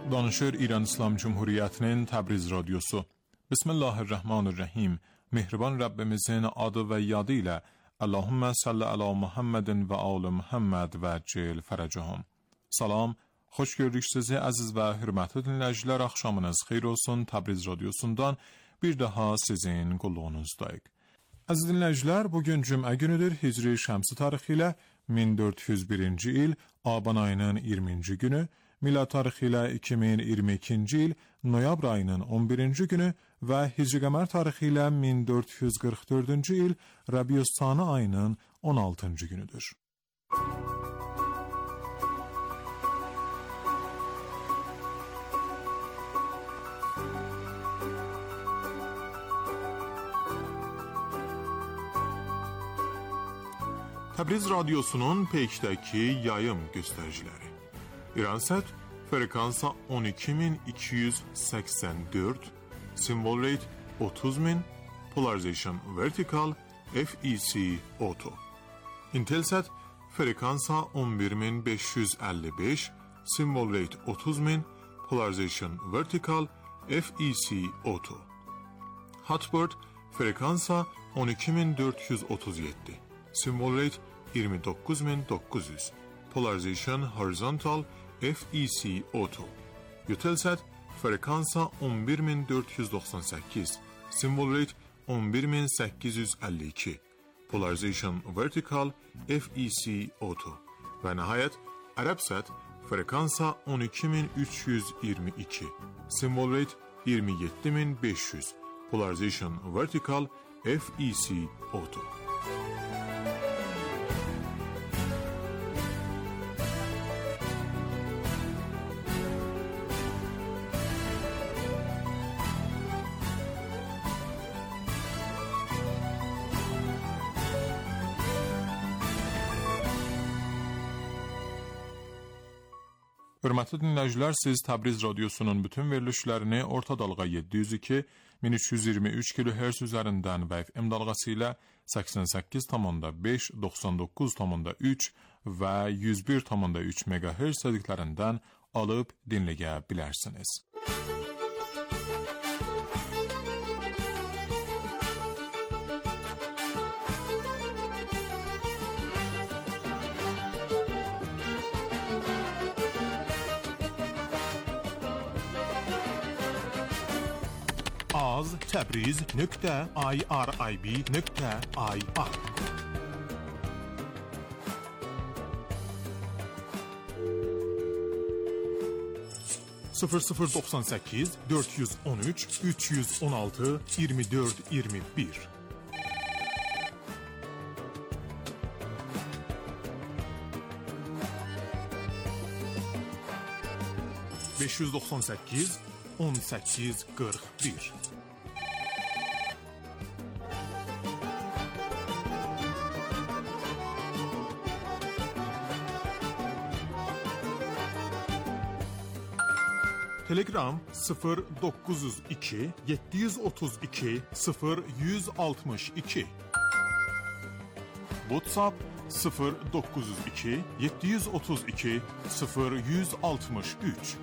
Danışır İran İslam Cumhuriyeti'nin Təbriz Radyosu. Bismillahirrahmanirrahim. Mehriban Rabbimizin adı ve yadı ile Allahümme salli ala Muhammedin ve ala Muhammed ve cil feracahum. Salam, hoş gördük sizi aziz ve hürmetli dinleyiciler. Akşamınız xeyir olsun. Təbriz Radyosu'ndan bir daha sizin kulluğunuzdayıq. Aziz dinleyiciler, bugün Cümə günüdür. Hicri Şəmsi tarixi ilə 1401-ci il Aban ayının 20-ci günü, Milad tarixi ilə 2022-ci il Noyabr ayının 11-ci günü və Hicri Qəmər tarixi ilə 1444-cü il Rəbiüs-Sani ayının 16-cı günüdür. Təbriz Radyosu'nun peykdəki yayım göstəriciləri. İransat frekansa 12284, symbol rate 30000, polarization vertical, FEC auto. Intelsat frekansa 11555, symbol rate 30000, polarization vertical, FEC auto. Hotbird frekansa 12437, symbol rate 29900, polarization horizontal, FEC auto. Eutelsat frekansa 11498, symbol rate 11852, polarization vertical, FEC auto. Ve nihayet Arabsat frekansa 12322, symbol rate 27500, polarization vertical, FEC auto. Hörmətli dinləyicilər, siz Təbriz Radyosu'nun bütün verilişlərini orta dalğa 702, 1323 kHz üzərindən və FM dalğası ilə 88,5, 99,3 və 101,3 MHz sədiklərindən alıb dinləyə bilərsiniz. az.tabriz.irib.ir 0098 413 316 2421 598 1841 Telegram 0902 732 0162 WhatsApp 0902 732 0163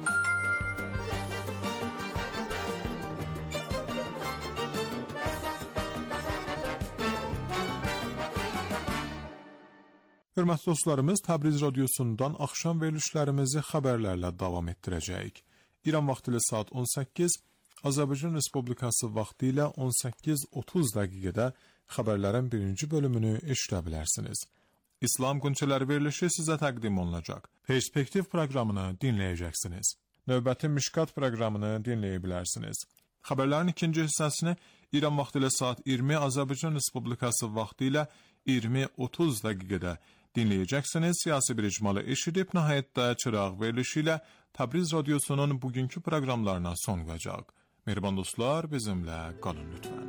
Hörmətli dostlarımız, Təbriz Radyosu'ndan axşam verilişlərimizi xəbərlərlə davam etdirəcəyik. İran vaxtı ilə saat 18, Azərbaycan Respublikası vaxtı ilə 18:30 dəqiqədə xəbərlərin birinci bölümünü eşidə bilərsiniz. İslam Qunçələri verilişi sizə təqdim olunacaq. Perspektiv proqramını dinləyəcəksiniz. Növbəti Mişkat proqramını dinləyə bilərsiniz. Xəbərlərin ikinci hissəsini İran vaxtı ilə saat 20, Azərbaycan Respublikası vaxtı ilə 20:30 dəqiqədə dinləyəcəksiniz. Siyasi bir icmalı eşidib, nəhayətdə çıraq verilişi ilə Təbriz Radyosu'nun bugünkü proqramlarına son qoyacaq. Mehriban dostlar, bizimlə qalın lütfən.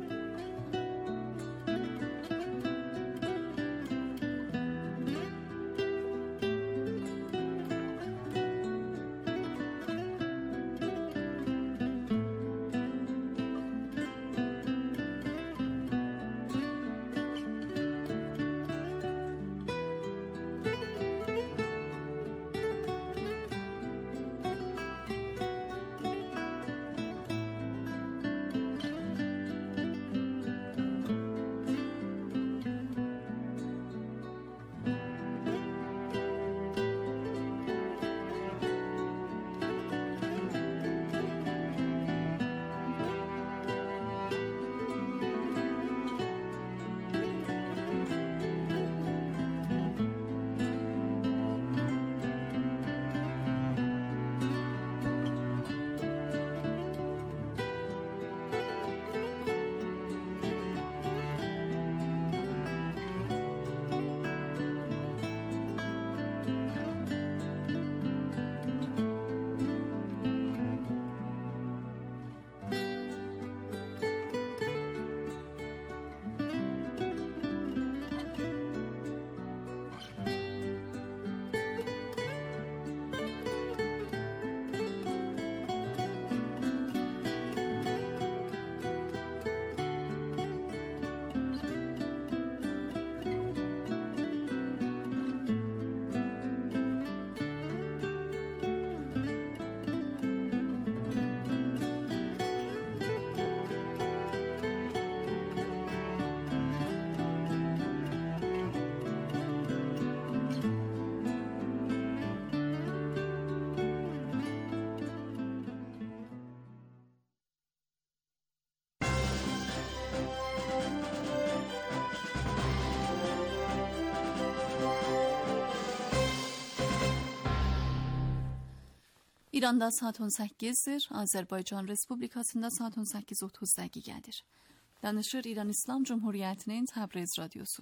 İranda saat 18'dir, Azərbaycan Respublikasında saat 18:30 dəqiqədir. Danışır İran İslam Cumhuriyyətinin Təbriz Radyosu.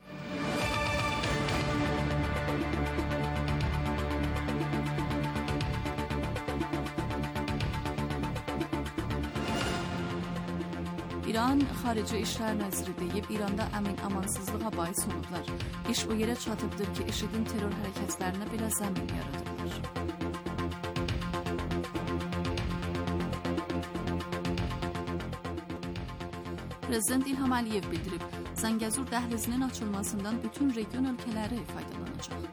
İran Xarici İşlər Naziri deyib, İranda əmin-amansızlığa bais olublar. İş o yerə çatıbdır ki, IŞİD-in terror hərəkətlərinə belə zəmin yaradıblar. Prezident İlham Əliyev bildirib, Zəngəzur dəhlizinin açılmasından bütün region ölkələri faydalanacaq.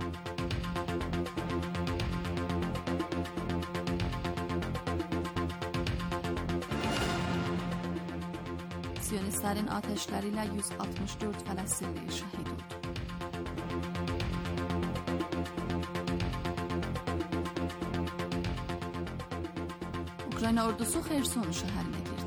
Siyonistlərin atəşləri ilə 164 Fələstinli şəhid oldu. Ukrayna ordusu Xerson şəhərinə girdi.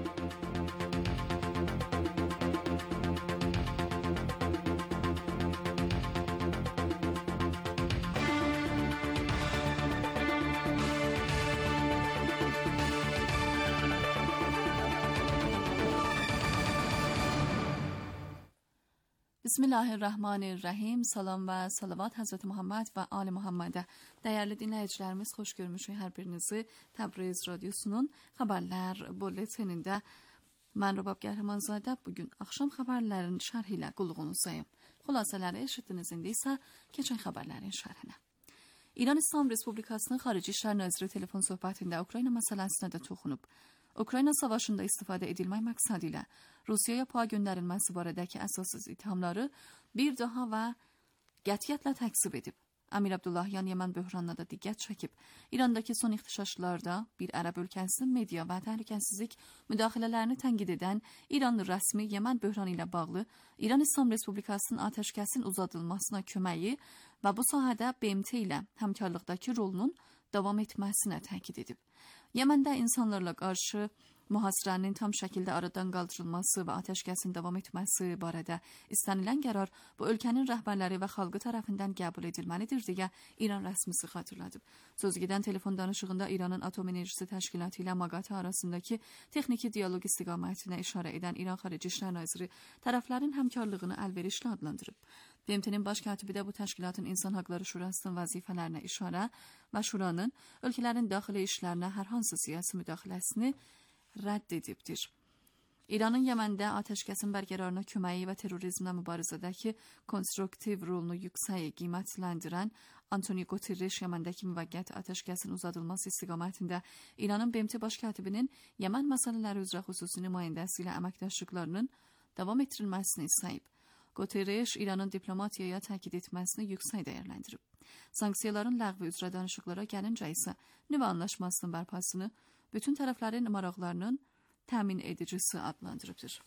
Bismillahirrahmanirrahim. Salam və salavat Həzrəti Muhammed və Ali Muhammedə. Dəyərli dinləyicilərimiz, xoş görmüşük hər birinizi Təbriz Radyosunun xəbərlər bulletinində. Mən Rubab Qəhrəmanzadə bugün axşam xəbərlərin şərhi ilə qulluğunuzdayım. Xülasələri eşitdiniz, indi isə keçən xəbərlərin şərhinə. İran İslam Respublikasının Xarici İşlər Naziri telefon söhbətində Ukrayna məsələsinə də toxunub. Ukrayna savaşında istifadə edilmək məqsədi ilə Rusiyaya PUA göndərilməsi barədəki əsassız ittihamları bir daha və qətiyyətlə təksib edib. Əmir Abdullahyan Yəmən böhranına da diqqət çəkib. İrandakı son ixtişaşlarda bir ərəb ölkəsinin media və təhlükəsizlik müdaxilələrini tənqid edən İran rəsmi Yəmən böhranı ilə bağlı İran İslam Respublikasının atəşkəsin uzadılmasına köməyi və bu sahədə BMT ilə həmkarlıqdakı rolunun davam etməsinə təkid edib. Yəməndə insanlarla qarşı mühasirənin tam şəkildə aradan qaldırılması və atəşkəsin davam etməsi barədə istənilən qərar bu ölkənin rəhbərləri və xalqı tərəfindən qəbul edilməlidir deyə İran rəsmisi xatırladıb. Sözgedən telefon danışığında İranın Atom Enerjisi Təşkilatı ilə MAGATE arasındakı texniki dialoq istiqamətinə işarə edən İran Xarici İşlər Naziri tərəflərin həmkarlığını əlverişli adlandırıb. BMT-nin baş katibi də bu təşkilatın İnsan Haqları Şurasının vəzifələrinə işarə və şuranın ölkələrin daxili işlərinə hər hansı siyasi müdaxiləsini rədd edibdir. İranın Yəməndə atəşkəsin bərqərarına köməyi və terrorizmlə mübarizədəki konstruktiv rolunu yüksək qiymətləndirən Antoni Guterres Yəməndəki müvəqqəti atəşkəsin uzadılması istiqamətində İranın BMT baş katibinin Yəmən məsələləri üzrə xüsusi nümayəndəsi ilə əməkdaşlıqlarının davam etdirilməsini istəyib. Guterres İranın diplomatiyaya təkid etməsini yüksək dəyərləndirib. Sanksiyaların ləğvi üzrə danışıqlara gəlincə isə nüvə anlaşmasının bərpasını bütün tərəflərin maraqlarının təmin edicisi adlandırıbdır.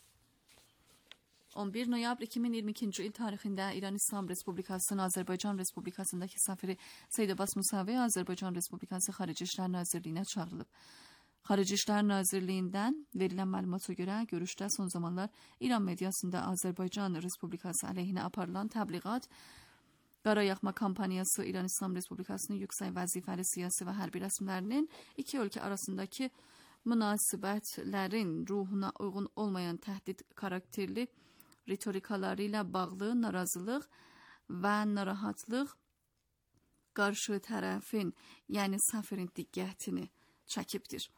11 noyabr 2022-ci il tarixində İran İslam Respublikasının Azərbaycan Respublikasındakı səfiri Seyid Abbas Musavi Azərbaycan Respublikası Xarici İşlər Nazirliyinə çağırılıb. Xarici İşlər Nazirliyindən verilən məlumata görə görüşdə son zamanlar İran mediasında Azərbaycan Respublikası əleyhinə aparılan təbliğat, Qarayaxma kampaniyası İran İslam Respublikasının yüksək vəzifəli siyasi və hərbi rəsmilərinin iki ölkə arasındakı münasibətlərin ruhuna uyğun olmayan təhdid karakterli ritorikaları ilə bağlı narazılıq və narahatlıq qarşı tərəfin, yəni səfirin diqqətini çəkibdir.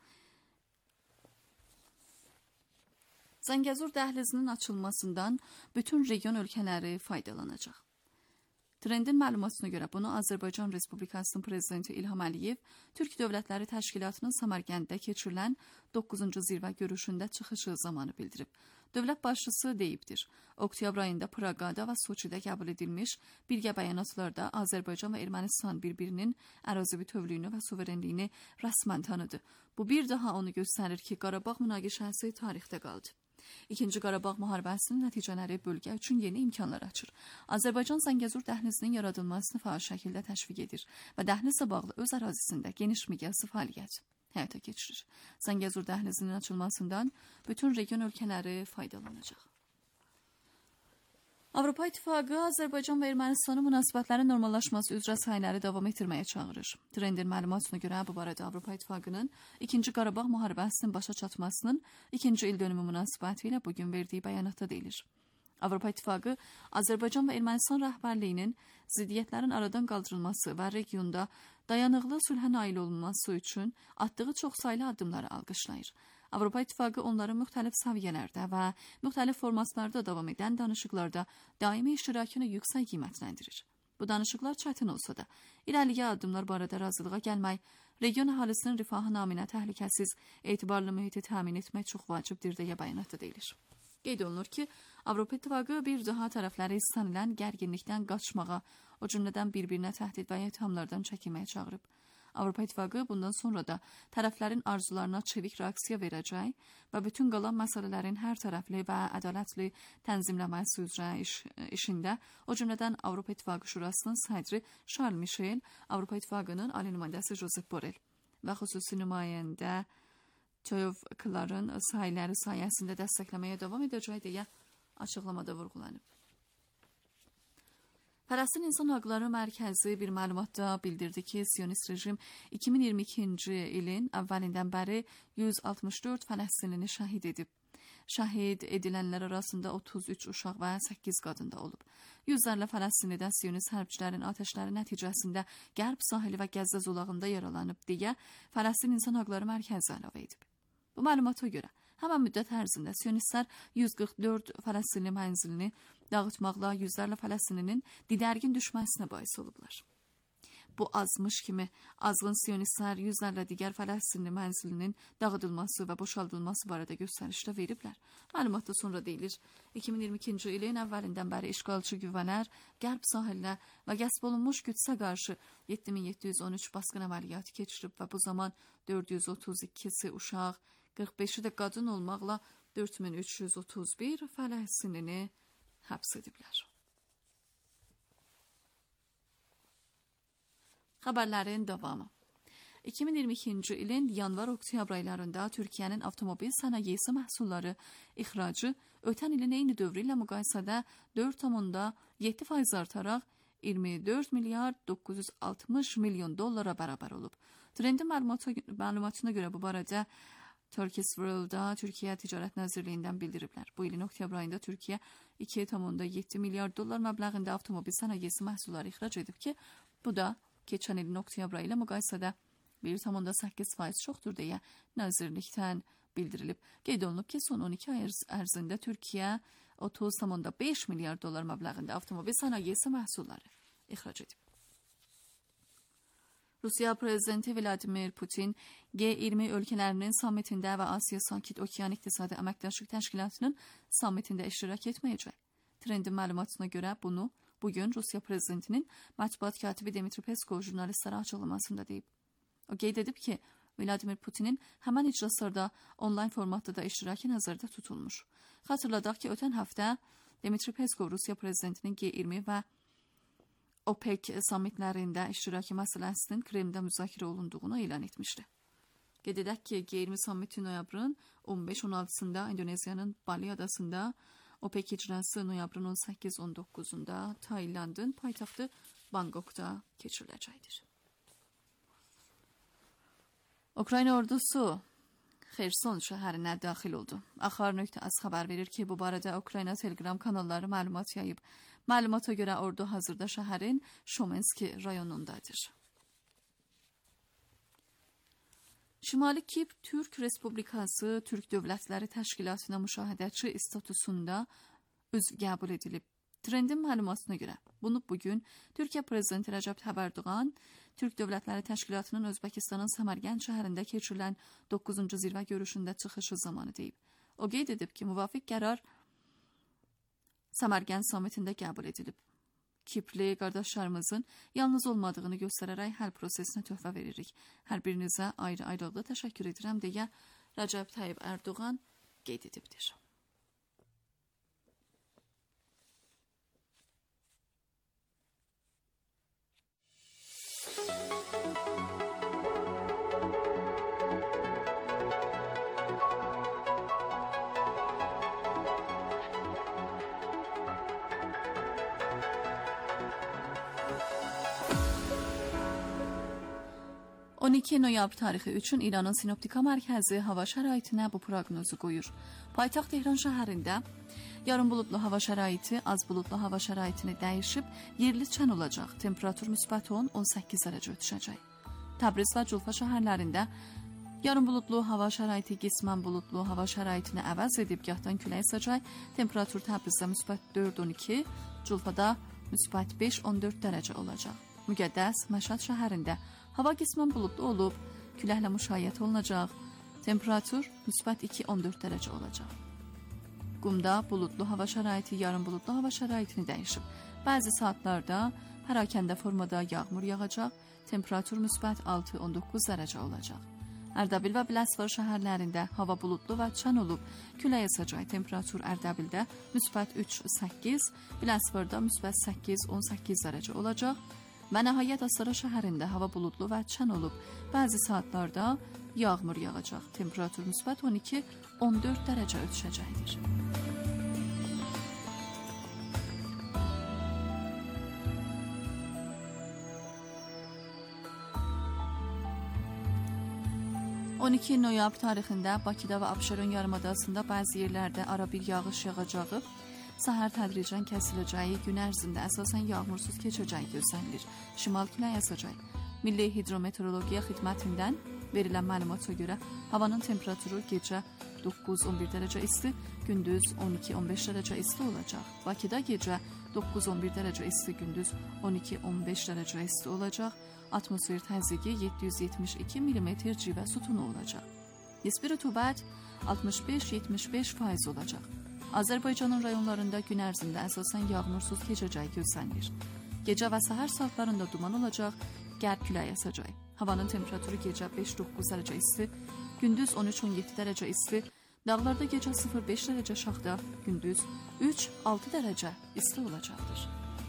Zəngəzur dəhlizinin açılmasından bütün region ölkələri faydalanacaq. Trendin məlumatına görə bunu Azərbaycan Respublikasının Prezidenti İlham Əliyev Türk Dövlətləri Təşkilatının Samarqənddə keçirilən 9-cu zirvə görüşündə çıxışı zamanı bildirib. Dövlət başçısı deyibdir, oktyabr ayında Praqada və Soçidə qəbul edilmiş birgə bəyanatlarda Azərbaycan və Ermənistan bir-birinin ərazi bütövlüyünü və suverenliyini rəsmən tanıdı. Bu bir daha onu göstərir ki, Qarabağ münaqişəsi tarixdə qaldı. İkinci Qarabağ müharibəsinin nəticələri bölgə üçün yeni imkanlar açır. Azərbaycan Zəngəzur dəhlizinin yaradılmasını faal şəkildə təşviq edir və dəhlizlə bağlı öz ərazisində geniş miqyaslı fəaliyyət həyata keçirir. Zəngəzur dəhlizinin açılmasından bütün region ölkələri faydalanacaq. Avropa İttifaqı Azərbaycan və Ermənistanın münasibətlərin normallaşması üzrə səyləri davam etdirməyə çağırır. Trendin məlumatına görə bu barədə Avropa İttifaqının 2-ci Qarabağ müharibəsinin başa çatmasının 2-ci ildönümü münasibətilə bugün verdiyi bəyanatda deyilir. Avropa İttifaqı Azərbaycan və Ermənistan rəhbərliyinin ziddiyyətlərin aradan qaldırılması və regionda dayanıqlı sülhə nail olunması üçün atdığı çoxsaylı addımları alqışlayır. Avropa İttifaqı onların müxtəlif səviyyələrdə və müxtəlif formatlarda davam edən danışıqlarda daimi iştirakını yüksək qiymətləndirir. Bu danışıqlar çətin olsa da, irəliyə addımlar barədə razılığa gəlmək, region əhalisinin rifahı naminə təhlükəsiz, etibarlı mühiti təmin etmək çox vacibdir deyə bəyanatda deyilir. Qeyd olunur ki, Avropa İttifaqı bir daha tərəfləri istənilən gərginlikdən qaçmağa, o cümlədən bir-birinə təhdid və ithamlardan çəkinməyə çağırıb. Avropa İttifaqı bundan sonra da tərəflərin arzularına çevik reaksiya verəcək və bütün qalan məsələlərin hər tərəfli və ədalətli tənzimləməsi üzrə işində, o cümlədən Avropa İttifaqı Şurasının sədri Charles Michel, Avropa İttifaqının ali nümayəndəsi Josep Borrell və xüsusi nümayəndə Tövkların sahələri sayəsində dəstəkləməyə davam edəcək deyə açıqlamada vurğulanıb. Fələstin İnsan Haqları Mərkəzi bir məlumatda bildirdi ki, Siyonist rejim 2022-ci ilin əvvəlindən bəri 164 fələstinlini şəhid edib. Şəhid edilənlər arasında 33 uşaq və 8 qadın da olub. Yüzlərlə fələstinlidə Siyonist hərbçilərin atəşləri nəticəsində Qərb sahili və Qəzza zolağında yaralanıb deyə Fələstin İnsan Haqları Mərkəzi əlavə edib. Bu məlumata görə həmən müddət ərzində Siyonistlər 144 fələstinli mənzilini dağıtmaqla yüzlərlə fələstinlinin didərgin düşməsinə bais olublar. Bu azmış kimi azğın Siyonistlər yüzlərlə digər fələstinli mənzilinin dağıdılması və boşaldılması barədə göstərişdə veriblər. Məlumatda sonra deyilir, 2022-ci ilin əvvəlindən bəri işğalçı qüvvələr Qərb sahilinə və qəsb olunmuş Qüdsə qarşı 7713 basqın əməliyyatı keçirib və bu zaman 432-si uşaq, 45-i də qadın olmaqla 4331 fələstinlini həbs ediblər. Xəbərlərin davamı. 2022-ci ilin yanvar-oktyabr aylarında Türkiyənin avtomobil sənayesi məhsulları ixracı ötən ilin eyni dövrü ilə müqayisədə 4,7% artaraq 24 milyard 960 milyon dollara bərabər olub. Trendin məlumatına görə bu barədə Turkish World-da Türkiyə Ticarət Nazirliyindən bildiriblər. Bu ilin oktyabr ayında Türkiyə 2,7 milyard dollar məbləğində avtomobil sənayesi məhsulları ixrac edib ki, bu da keçən ilin oktyabr ayı ilə müqayisədə 1,8% çoxdur deyə nazirlikdən bildirilib. Qeyd olunub ki, son 12 ay ərzində Türkiyə 30,5 milyard dollar məbləğində avtomobil sənayesi məhsulları ixrac edib. Rusiya Prezidenti Vladimir Putin G20 ölkələrinin sammitində və Asiya Sakit Okean İqtisadi Əməkdaşlıq Təşkilatının sammitində iştirak etməyəcək. Trendin məlumatına görə bunu bugün Rusiya Prezidentinin mətbuat katibi Dmitri Peskov jurnalistlərə açıqlamasında deyib. O qeyd edib ki, Vladimir Putinin həmən iclaslarda onlayn formatda da iştirakı nəzərdə tutulmuş. Xatırladaq ki, ötən həftə Dmitri Peskov Rusiya Prezidentinin G20 və OPEC sammitlərində iştiraki məsələsinin Kremldə müzakirə olunduğunu elan etmişdi. Qeyd edək ki, G20 sammiti noyabrın 15-16-sında İndoneziyanın Bali adasında, OPEC icrası noyabrın 18-19-unda Taylandın paytaxtı Bangkokda keçiriləcəkdir. Ukrayna ordusu Xerson şəhərinə daxil oldu. Axar.az xəbər verir ki, bu barədə Ukrayna Telegram kanalları məlumat yayıb. Məlumata görə ordu hazırda şəhərin Şomenski rayonundadır. Şimali Kip Türk Respublikası Türk Dövlətləri Təşkilatına müşahidəçi statusunda üzv qəbul edilib. Trendin məlumatına görə bunu bugün Türkiyə Prezidenti Rəcəb Tayyip Erdoğan Türk Dövlətləri Təşkilatının Özbəkistanın Səmərqənd şəhərində keçirilən 9-cu zirvə görüşündə çıxışı zamanı deyib. O qeyd edib ki, müvafiq qərar Səmərqənd sammitində qəbul edilib. Kipli qardaşlarımızın yalnız olmadığını göstərərək həll prosesinə töhfə veririk. Hər birinizə ayrı-ayrılıqda təşəkkür edirəm deyə Rəcəb Tayyip Erdoğan qeyd edibdir. 12 noyabr tarixi üçün İranın Sinoptika Mərkəzi hava şəraitinə bu proqnozu qoyur. Paytaxt Tehran şəhərində yarın buludlu hava şəraiti, az buludlu hava şəraitini dəyişib, yerli çən olacaq. Temperatur müsbət 10-18 dərəcə düşəcək. Təbriz və Culfa şəhərlərində yarın buludlu hava şəraiti qismən buludlu hava şəraitini əvəz edib, gahdan külək əsəcək. Temperatur Təbrizdə müsbət 4-12, Culfada müsbət 5-14 dərəcə olacaq. Müqəddəs Məşhəd şəhərində hava qismən buludlu olub, küləklə müşayiət olunacaq. Temperatur müsbət 2-14 dərəcə olacaq. Qumda buludlu hava şəraiti yarın buludlu hava şəraitini dəyişib. Bəzi saatlarda pərakəndə formada yağmur yağacaq. Temperatur müsbət 6-19 dərəcə olacaq. Ərdəbil və Biləsuvar şəhərlərində hava buludlu və çən olub, külək əsəcək. Temperatur Ərdəbildə müsbət 3-8, Biləsuvarda müsbət 8-18 dərəcə olacaq. Və nəhayət Astara şəhərində hava buludlu və çən olub, bəzi saatlarda yağmur yağacaq. Temperatur müsbət 12-14 dərəcə düşəcəkdir. noyabr tarixində Bakıda və Abşeron yarımadasında bəzi yerlərdə ara bir yağış yağacağı, səhər tədricən kəsiləcəyi, gün ərzində əsasən yağmursuz keçəcəyi gözlənilir. Şimal külək əsəcək. Milli Hidrometeorologiya Xidmətindən verilən məlumata görə havanın temperaturu gecə 9-11 dərəcə isti, gündüz 12-15 dərəcə isti olacaq. Bakıda gecə 9-11 dərəcə isti, gündüz 12-15 dərəcə isti olacaq. Atmosfer təzyiqi 772 mm civə sütunu olacaq. Nisbi rütubət 65-75% olacaq. Azərbaycanın rayonlarında gün ərzində əsasən yağmursuz keçəcəyi gözlənilir. Gecə və səhər saatlarında duman olacaq, qərb külək əsəcək. Havanın temperaturu gecə 5-9 dərəcə isti, gündüz 13-17 dərəcə isti, dağlarda gecə 0-5 dərəcə şaxta, gündüz 3-6 dərəcə isti olacaqdır.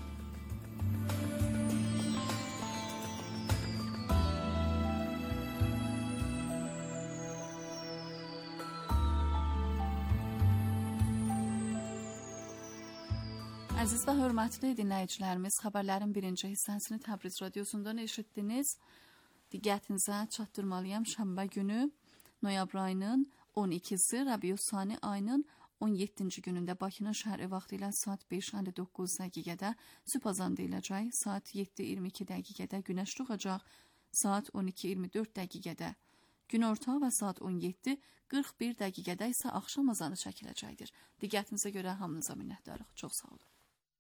Əziz və hörmətli dinləyicilərimiz, xəbərlərin birinci hissəsini Təbriz radiosundan eşitdiniz. Diqqətinizə çatdırmalıyam, şənbə günü noyabr ayının 12-si, Rəbiüs-Sani ayının 17-ci günündə Bakının şəhəri vaxtı ilə saat 5:59 dəqiqədə sübh azanı deyiləcək, saat 7:22 dəqiqədə günəş doğacaq, saat 12:24 dəqiqədə günorta və saat 17:41 dəqiqədə isə axşam azanı çəkiləcəkdir. Diqqətinizə görə hamınıza minnətdarıq. Çox sağ olun.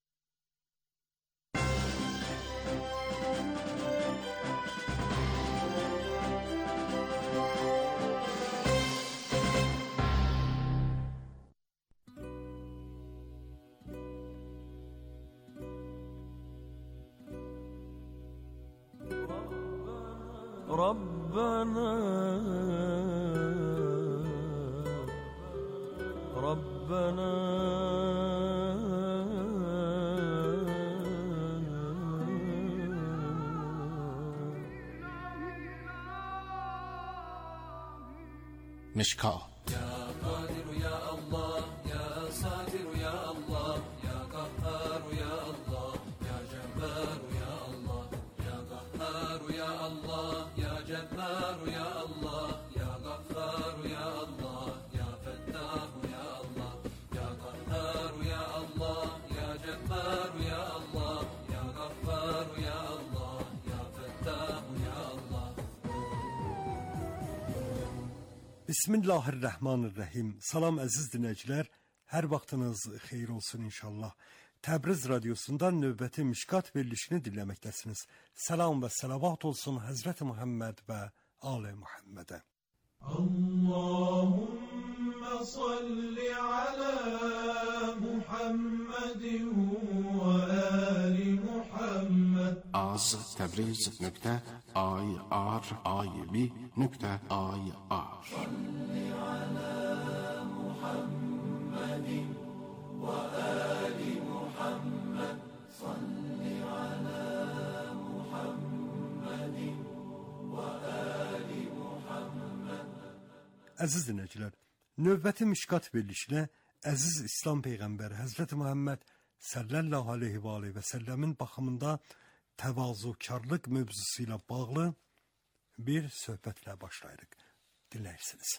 ربنا مشكاة يا قادر يا الله يا ساتر يا الله يا قهار يا الله يا جبار يا الله يا قهار يا الله يا جبار يا الله يا غفار يا الله يا فتاح يا الله يا قهار يا الله يا جبار يا الله يا غفار يا الله يا فتاح يا الله. Bismillahirrahmanirrahim. Salam əziz dinləyicilər, hər vaxtınız xeyir olsun inşallah. Təbriz radiosundan növbəti Mişkat verilişini dinləməkdəsiniz. Salam və salavat olsun Həzrəti Muhammed və Ali Muhammedə. Allahümme salli ala Muhammedin və ali Muhammed. az Təbriz.ir.ir Salli ala Muhammedin və ali Muhammed. Salli ala Muhammedin və ali Muhammed. Əziz dinləyicilər, növbəti Mişkat verilişinə əziz İslam Peyğəmbəri Həzrəti Muhammed sallallahu aleyhi və aleyhi və səlləmin baxımında təvazukarlıq mövzusu ilə bağlı bir söhbətlə başlayırıq. Dinləyirsiniz.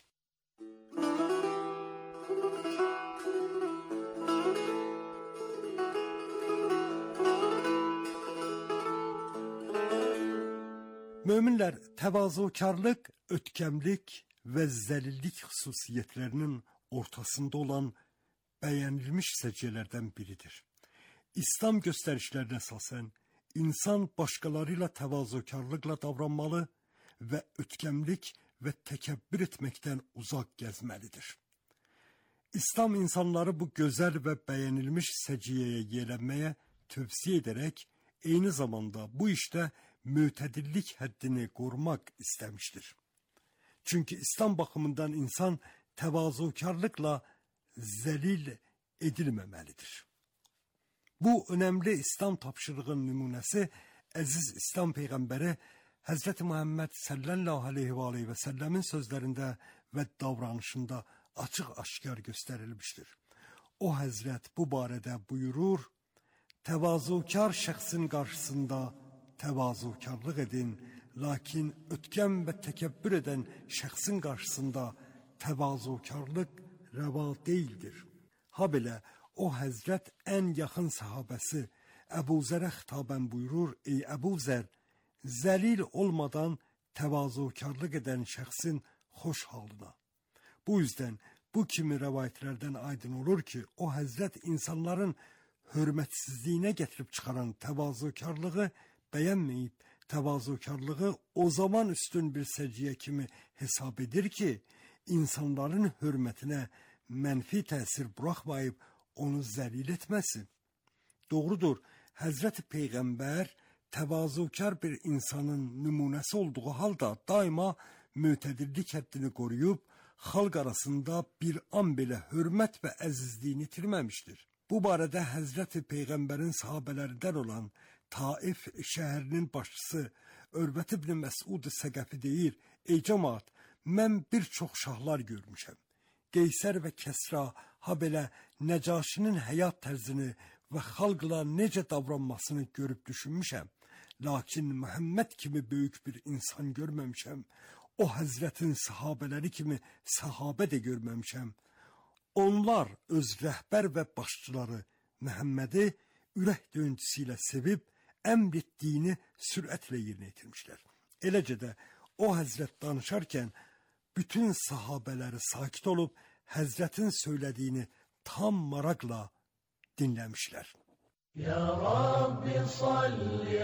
Möminlər təvazökarlıq, ötkəmlik və zəlillik xüsusiyyətlərinin ortasında olan bəyənilmiş səciyyələrdən biridir. İslam göstərişlərinə əsasən insan başqaları ilə təvazökarlıqla davranmalı və ötkəmlik və təkəbbür etməkdən uzaq gəzməlidir. İslam insanları bu gözəl və bəyənilmiş səciyyəyə yiyələnməyə tövsiyə edərək, eyni zamanda bu işdə mütədillik həddini qorumaq istəmişdir. Çünki İslam baxımından insan təvazökarlıqla zəlil edilməməlidir. Bu önəmli İslam tapşırığın nümunəsi əziz İslam Peyğəmbəri Həzrəti Muhammed sallallahu aleyhi və səlləmin sözlərində və davranışında açıq-aşkar göstərilmişdir. O Həzrət bu barədə buyurur, təvazökar şəxsin qarşısında təvazökarlıq edin, lakin ötkəm və təkəbbür edən şəxsin qarşısında təvazökarlıq rəva deyildir. Habelə o Həzrət ən yaxın sahabəsi Əbu Zərə xitabən buyurur, ey Əbu Zər, zəlil olmadan təvazökarlıq edən şəxsin xoş halına. Bu yüzden bu kimi rəvayətlərdən aydın olur ki, o Həzrət insanların hörmətsizliyinə gətirib çıxaran təvazökarlığı bəyənməyib, təvazökarlığı o zaman üstün bir səciyyə kimi hesab edir ki, insanların hörmətinə mənfi təsir buraxmayıb onu zəlil etməsin. Doğrudur, Həzrət Peyğəmbər təvazökar bir insanın nümunəsi olduğu halda daima mütədillik həddini qoruyub, xalq arasında bir an belə hörmət və əzizliyini itirməmişdir. Bu barədə Həzrət Peyğəmbərin sahabələrindən olan Taif şəhərinin başçısı Örvət ibn Məsud Səqəfi deyir, ey cəmaat, mən bir çox şahlar görmüşəm. Qeysər və Kəsra, ha belə Nəcaşinin həyat tərzini və xalqla necə davranmasını görüb düşünmüşəm. Lakin Məhəmməd kimi böyük bir insan görməmişəm. O Həzrətin sahabələri kimi sahabə də görməmişəm. Onlar öz rəhbər və başçıları Məhəmmədi ürək döyüntüsü ilə sevib, əmr etdiyini sürətlə yerinə yetirmişlər. Eləcə də o Həzrət danışarkən bütün sahabələri sakit olub Həzrətin söylədiyini tam maraqla dinləmişlər. Ya Rabbi salli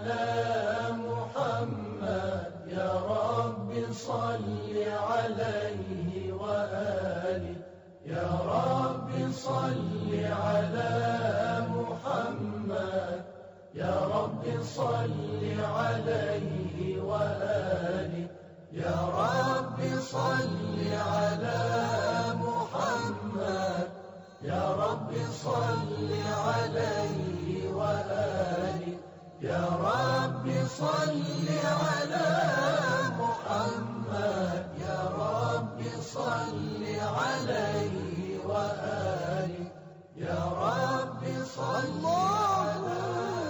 ala Muhammed, Ya Rabbi salli aleyhi ve ali, Ya Rabbi salli ala Muhammed, Ya Rabbi salli aleyhi ve ali, Ya Rabbi salli ala Muhammed, Ya Rabbi salli aleyhi ve ali, Ya Rabbi salli ala Muhammed, Ya Rabbi salli aleyhi ve ali, Ya Rabbi salli ala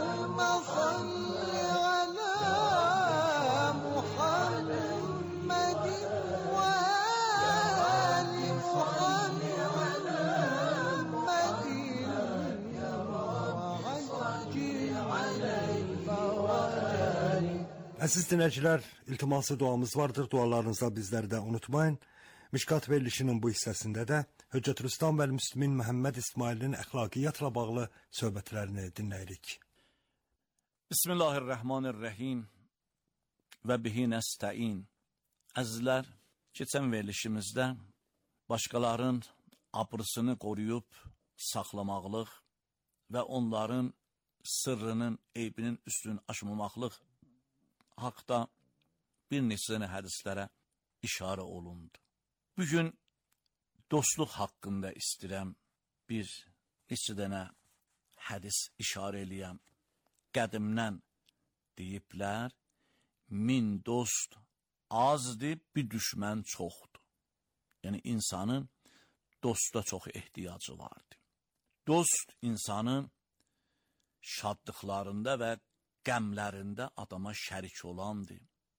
Əziz dinləyicilər, iltiması duamız vardır. Dualarınızda bizləri də unutmayın. Mişkat verilişinin bu hissəsində də Höccət Rüstam vəl Müslümin Məhəmməd İsmailin əxlaqiyyatla bağlı söhbətlərini dinləyirik. Bismillahirrahmanirrahim və bihi nəstəin. Əzizlər, keçən verilişimizdə başqaların abırsını qoruyub saxlamaqlıq və onların sırrının, eybinin üstünü aşmamaqlıq haqda bir neçə hədislərə işarə olundu. Bugün dostluq haqqında istəyirəm bir neçə dənə hədis işarə eləyəm. Qədimdən deyiblər, 1000 dost azdır, bir düşmən çoxdur. Yəni insanın dosta çox ehtiyacı vardır. Dost insanın şadlıqlarında və qəmlərində adama şərik olandır.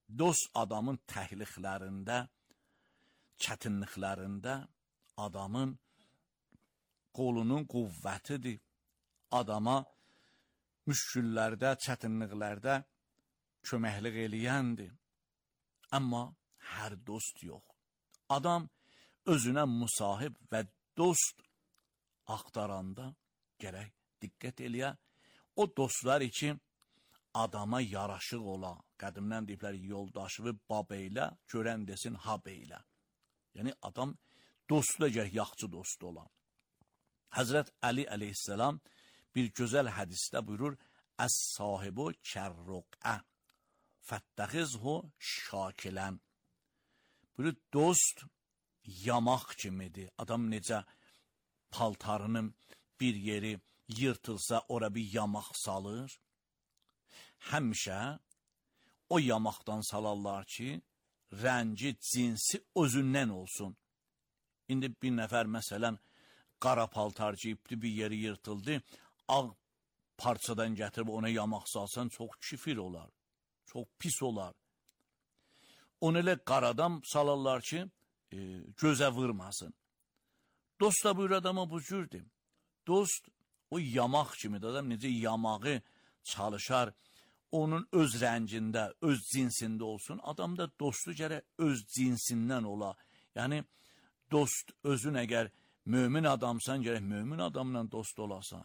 dost adamın təhliklərində, çətinliklərində adamın qolunun qüvvətidir. Adama müşküllərdə, çətinliklərdə köməklik eləyəndir. Amma hər dost yox. Adam özünə müsahib və dost axtaranda gərək diqqət eləyə. O dostlar için adama yaraşıq ola. Qədimdən deyiblər, yoldaşı bab eylə, görən desin hab eylə. Yəni adam dostu da gərək yaxçı dostu ola. Həzrət Əli əleyhissalam bir gözəl hədisdə buyurur, Əs-sahibu kərruqə fəttəxizhu şakilən. Buyurur, dost yamaq kimidir. Adam necə paltarının bir yeri yırtılsa ora bir yamaq salır. Həmişə o yamaqdan salarlar ki, rəngi, cinsi özündən olsun. İndi bir nəfər məsələn qara paltar giyibdi, bir yeri yırtıldı, ağ parçadan gətirib ona yamaq salsan çox kifir olar, çox pis olar. Onu elə qaradan salarlar ki, gözə vurmasın. Dost da buyur adama bu cürdür. Dost o yamaq kimidir. Adam necə yamağı çalışar, onun öz rəngində, öz cinsində olsun. Adam da dostu gərək öz cinsindən ola. Yəni, dost özün əgər mömin adamsan, gərək mömin adamla dost olasan.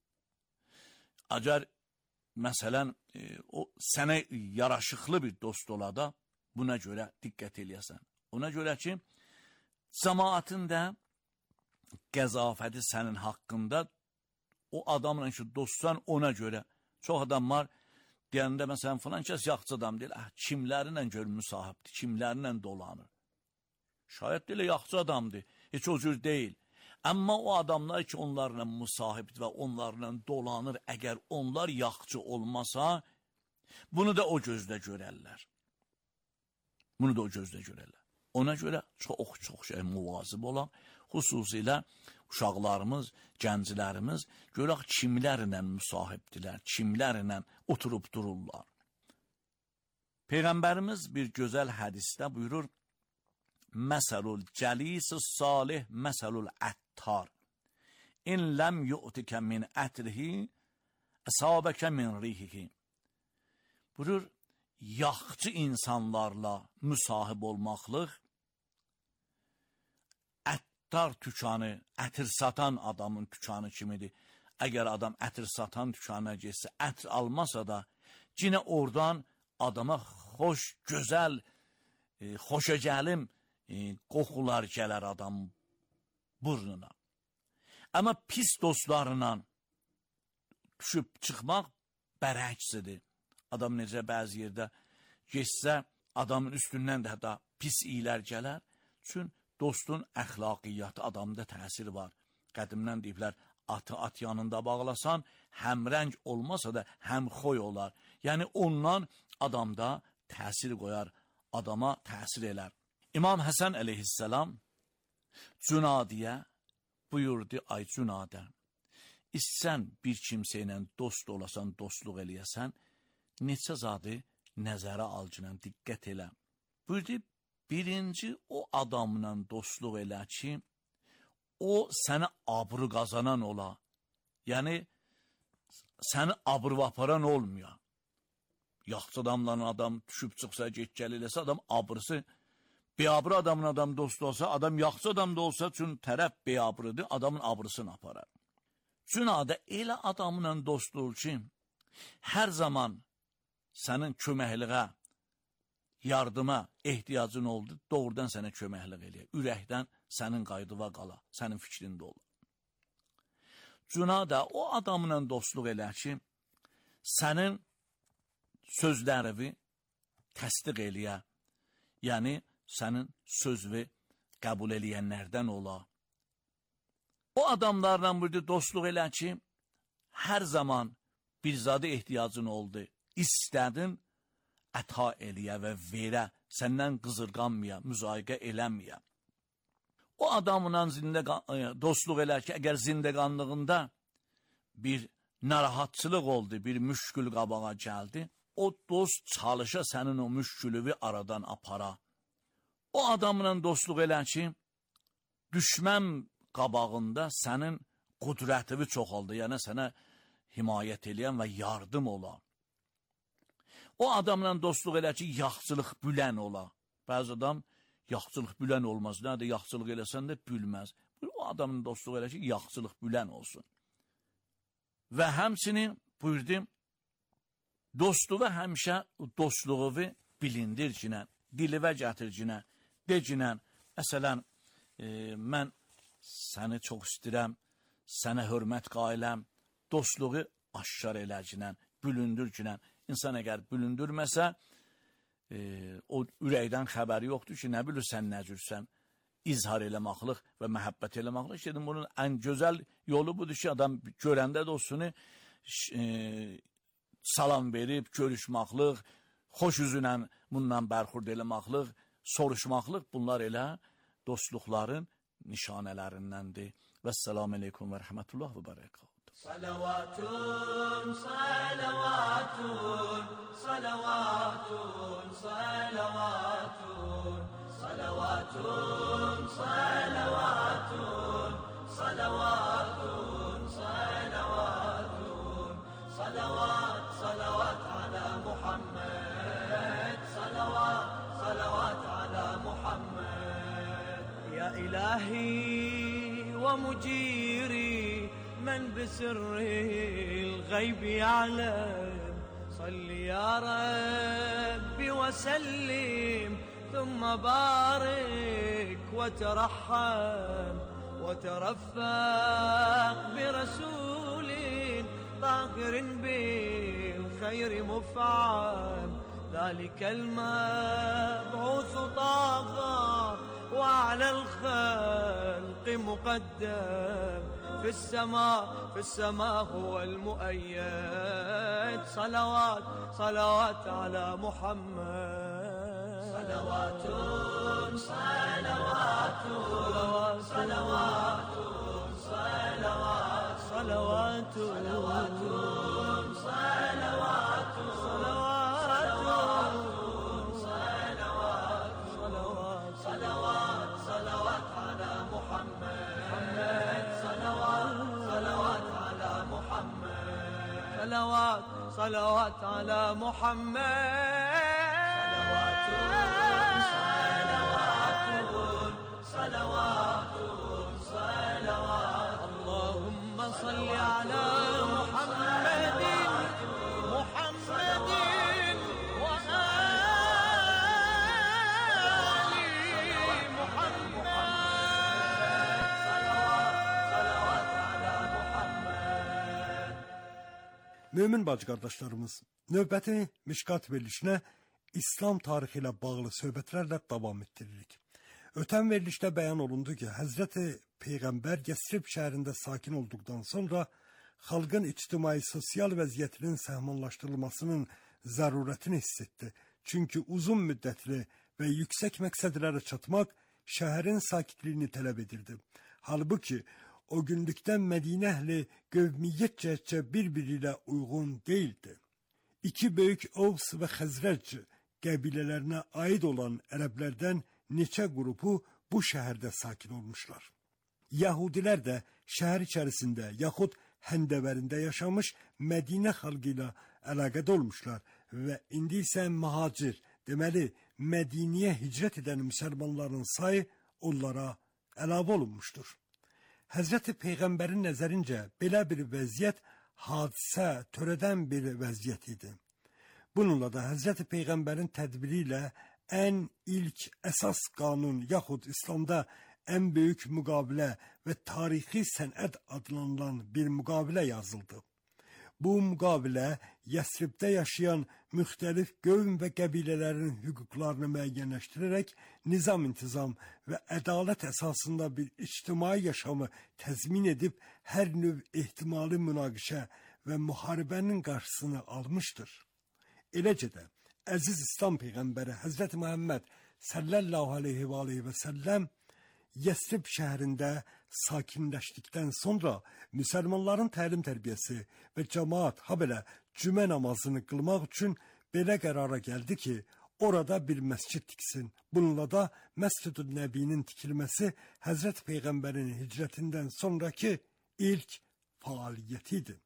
Əgər, məsələn, o sənə yaraşıqlı bir dost ola da, buna görə diqqət eləyəsən. Ona görə ki, cəmaatın da qəzafəti sənin haqqında o adamla ki, dostsan ona görə. Çox adam var, deyəndə məsələn, filan kəs yaxçı adam deyil, kimlərlə gör müsahibdir, kimlərlə dolanır. Şayət deyil, yaxçı adamdır, heç o cür deyil. Amma o adamlar ki, onlarla müsahibdir və onlarla dolanır, əgər onlar yaxçı olmasa, bunu da o gözdə görərlər. Bunu da o gözdə görərlər. Ona görə çox şey müvazib olan, xüsusilə uşaqlarımız, gənclərimiz görək kimlərlə müsahibdirlər, kimlərlə oturub dururlar. Peyğəmbərimiz bir gözəl hədisdə buyurur, Məsəlul cəlis-i salih, məsəlul əttar. İn ləm yu'tikə min ətrihi, əsabəkə min rihihi. Buyurur, yaxçı insanlarla müsahib olmaqlıq, əttar tükanı, ətir satan adamın tükanı kimidir. Əgər adam ətir satan tükanına geçsə, ətr almasa da, yine oradan adama xoş, gözəl, xoşagəlim qoxular gələr adam burnuna. Amma pis dostlarla düşüb çıxmaq bərəksidir. Adam necə bəzi yerdə geçsə, adamın üstündən də hətta pis iyilər gələr. Çünki dostun əxlaqiyyatı adamda təsiri var. Qədimdən deyiblər, atı at yanında bağlasan, həm rəng olmasa da həm xoy olar. Yəni ondan adamda təsir qoyar, adama təsir elər. İmam Həsən əleyhissalam Cünadiyə buyurdu, ay Cünadə, istsən bir kimsə ilə dost olasan, dostluq eləyəsən, neçə zadı nəzərə alcınən, diqqət elə. Buyurdu, birinci o adamla dostluq elə ki, o sənə abru qazanan ola. Yəni, səni abru aparan olmuyor. Yaxçı adamla adam düşüb çıxsa, get-gəl eləsə, adam abrusu, beyabru adamla adam dost olsa, adam yaxçı adam da olsa, çünki tərəf beyabrudur, adamın abrusunu aparar. Cünadə elə adamla dost ol ki, hər zaman sənin köməkliğə, yardıma ehtiyacın oldu, doğrudan sənə köməklik eləyər. Ürəkdən sənin qaydıva qala, sənin fikrində olur. Cünadə o adamla dostluq elə ki, sənin sözlərini təsdiq eləyə, yəni sənin sözünü qəbul eləyənlərdən ola. O adamlarla burada dostluq elə ki, hər zaman bir zadı ehtiyacın oldu, istədin, əta eləyə və verə, səndən qızırqanmaya, müzayiqə eləməyə. O adamla dostluq elə ki, əgər zindəqanlığında bir narahatçılıq oldu, bir müşkül qabağa gəldi, o dost çalışa sənin o müşkülüvi aradan apara. O adamla dostluq elə ki, düşmən qabağında sənin qudrətivi çoxaldı, yəni sənə himayət eləyən və yardım ola. O adamla dostluq elə ki, yaxçılıq bülən ola. Bəzi adam yaxçılıq bülən olmaz. Nədir, yaxçılıq eləsən də bülməz. O adamla dostluq elə ki, yaxçılıq bülən olsun. Və həmçinin buyurdu, dostluğu həmişə dostluğu bilindircinə, dilivə gətircinə, decinə, məsələn, mən səni çox istəyirəm, sənə hörmət qailəm, dostluğu aşkar eləcinə, bülündürcinə. İnsan əgər bülündürməsə, o ürəkdən xəbəri yoxdur ki, nə bilirsən, nə cürsən, izhar eləmaqlıq və məhəbbət eləmaqlıq. Dedim, bunun ən gözəl yolu budur ki, adam görəndə dostunu salam verib, görüşmaqlıq, xoş üzünə bundan bərxurd eləmaqlıq, soruşmaqlıq, bunlar elə dostluqların nişanələrindəndir. Vəssalamu aleykum və rəhmətullah və bərəkət. Salavatun, salavatun, salavatun, salavatun, salavatun, salavatun, salavatun, salavatun, salavat, salavat ala Muhammed, salavat, salavat ala Muhammed. Ya ilahi wa mujiri من بسر الغيب يعلم صل يا ربي وسلم ثم بارك وترحم وترفق برسول طاهر بالخير مفعم ذلك المبعوث طه وعلى الخلق مقدم في السماء هو المؤيد صلوات صلوات على محمد صلوات صلوات صلوات صلوات صلوات صلوات صلوات صلوات صلوات على محمد صلوات على محمد صلوات صلوات على محمد صلوات صلوات اللهم صل على محمد محمد Mömin bacı qardaşlarımız, növbəti Mişkat verilişinə İslam tarixi ilə bağlı söhbətlərlə davam etdiririk. Ötən verilişdə bəyan olundu ki, Həzrəti Peyğəmbər Yəsrib şəhərində sakin olduqdan sonra xalqın ictimai sosial vəziyyətinin səhmanlaşdırılmasının zərurətini hiss etdi. Çünki uzun müddətli və yüksək məqsədlərə çatmaq şəhərin sakitliyini tələb edirdi. Halbuki o günlükdən Mədinə əhli qövmiyyət cəhətcə bir-biri ilə uyğun değildi. İki böyük Ovs və Xəzrəc qəbilələrinə aid olan ərəblərdən neçə qrupu bu şəhərdə sakin olmuşlar. Yahudilər də şəhər içərisində yaxud həndəvərində yaşamış Mədinə xalqı ilə əlaqədə olmuşlar və indi isə mühacir, deməli Mədinəyə hicrət edən müsəlmanların sayı onlara əlavə olunmuşdur. Həzrəti Peyğəmbərin nəzərincə belə bir vəziyyət hadisə törədən bir vəziyyət idi. Bununla da Həzrəti Peyğəmbərin tədbiri ilə ən ilk əsas qanun yaxud İslamda ən böyük müqavilə və tarixi sənət adlanılan bir müqavilə yazıldı. Bu müqavilə Yəsribdə yaşayan müxtəlif qövm və qəbilələrin hüquqlarını müəyyənləşdirərək nizam-intizam və ədalət əsasında bir ictimai yaşamı təzmin edib hər növ ehtimali münaqişə və müharibənin qarşısını almışdır. Eləcə də əziz İslam Peyğəmbəri Həzrəti Məhəmməd sallallahu aleyhi və aleyhi və səlləm Yəsrib şəhərində sakinləşdikdən sonra müsəlmanların təlim tərbiyəsi və cəmaat, habelə cümə namazını qılmaq üçün belə qərara gəldi ki, orada bir məscid tiksin. Bununla da Məscid-ül Nəbinin tikilməsi Həzrət Peyğəmbərin hicrətindən sonraki ilk fəaliyyəti idi.